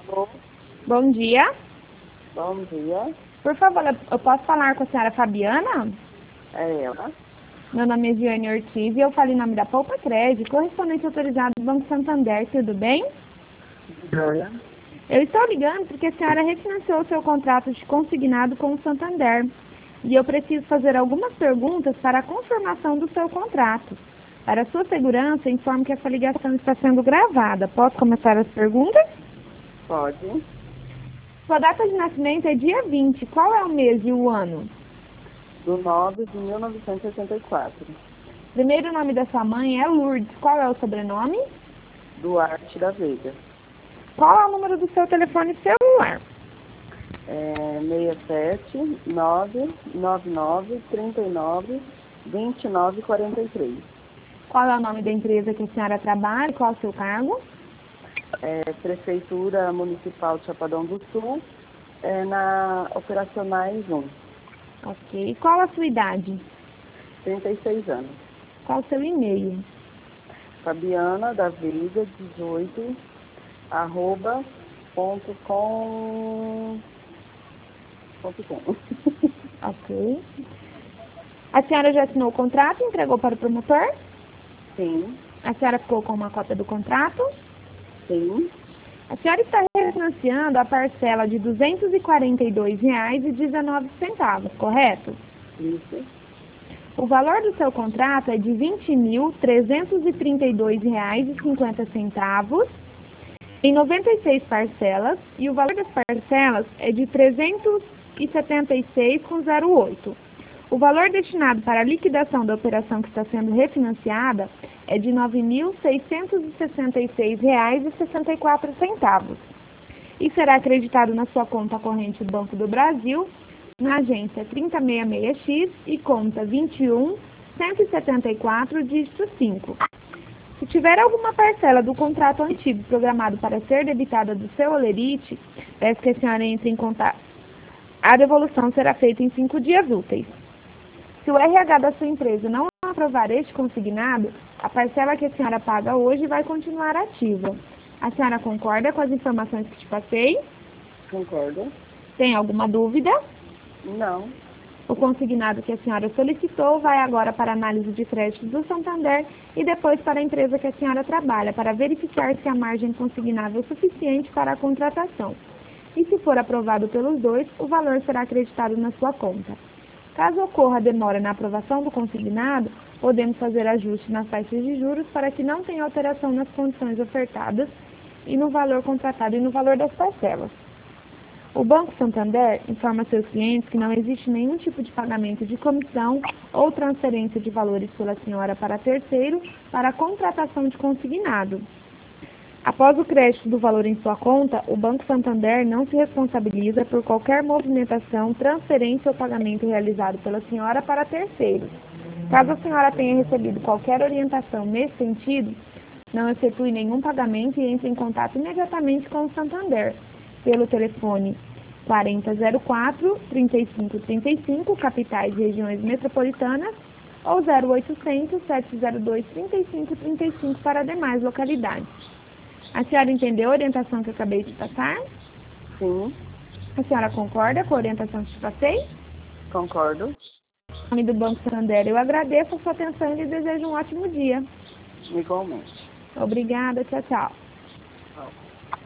Alô, Bom dia. bom dia. Por favor, eu posso falar com a senhora Fabiana? É ela. Meu nome é Giane Ortiz e eu falo em nome da Poupa Crédito, correspondente autorizado do Banco Santander, tudo bem? Joia. Eu estou ligando porque a senhora refinanciou o seu contrato de consignado com o Santander e eu preciso fazer algumas perguntas para a confirmação do seu contrato. Para sua segurança, informo que essa ligação está sendo gravada. Posso começar as perguntas? Pode. Sua data de nascimento é dia 20. Qual é o mês e o ano? Do 9 de 1984. Primeiro nome da sua mãe é Lourdes. Qual é o sobrenome? Duarte da Veiga. Qual é o número do seu telefone celular? 67 999 39 29 43. Qual é o nome da empresa que a senhora trabalha e qual é o seu cargo? Prefeitura Municipal de Chapadão do Sul, na Operacionais 1. Ok. Qual a sua idade? 36 anos. Qual o seu e-mail? Fabiana da Veiga, 18, arroba, ponto com. Ok. A senhora já assinou o contrato e entregou para o promotor? Sim, A senhora ficou com uma cópia do contrato? sim, A senhora está refinanciando a parcela de R$ 242,19, correto? isso, O valor do seu contrato é de R$ 20.332,50 em 96 parcelas e o valor das parcelas é de R$ 376,08. O valor destinado para a liquidação da operação que está sendo refinanciada é de R$ 9.666,64 e será acreditado na sua conta corrente do Banco do Brasil, na agência 3066X e conta 21.174, dígito 5. Se tiver alguma parcela do contrato antigo programado para ser debitada do seu holerite, peço que a senhora entre em contato. A devolução será feita em 5 dias úteis. Se o RH da sua empresa não aprovar este consignado, a parcela que a senhora paga hoje vai continuar ativa. A senhora concorda com as informações que te passei? concordo. Tem alguma dúvida? Não, O consignado que a senhora solicitou vai agora para a análise de crédito do Santander e depois para a empresa que a senhora trabalha, para verificar se a margem consignável é suficiente para a contratação. E se for aprovado pelos dois, o valor será acreditado na sua conta. Caso ocorra demora na aprovação do consignado, podemos fazer ajustes nas taxas de juros para que não tenha alteração nas condições ofertadas e no valor contratado e no valor das parcelas. O Banco Santander informa seus clientes que não existe nenhum tipo de pagamento de comissão ou transferência de valores pela senhora para terceiro para a contratação de consignado. Após o crédito do valor em sua conta, o Banco Santander não se responsabiliza por qualquer movimentação, transferência ou pagamento realizado pela senhora para terceiros. Caso a senhora tenha recebido qualquer orientação nesse sentido, não efetue nenhum pagamento e entre em contato imediatamente com o Santander, pelo telefone 4004-3535, capitais e regiões metropolitanas, ou 0800-702-3535 para demais localidades. A senhora entendeu a orientação que eu acabei de passar? sim, A senhora concorda com a orientação que te passei? concordo. Em nome do Banco Santander, eu agradeço a sua atenção e lhe desejo um ótimo dia. Igualmente. Obrigada, tchau, tchau. Tchau.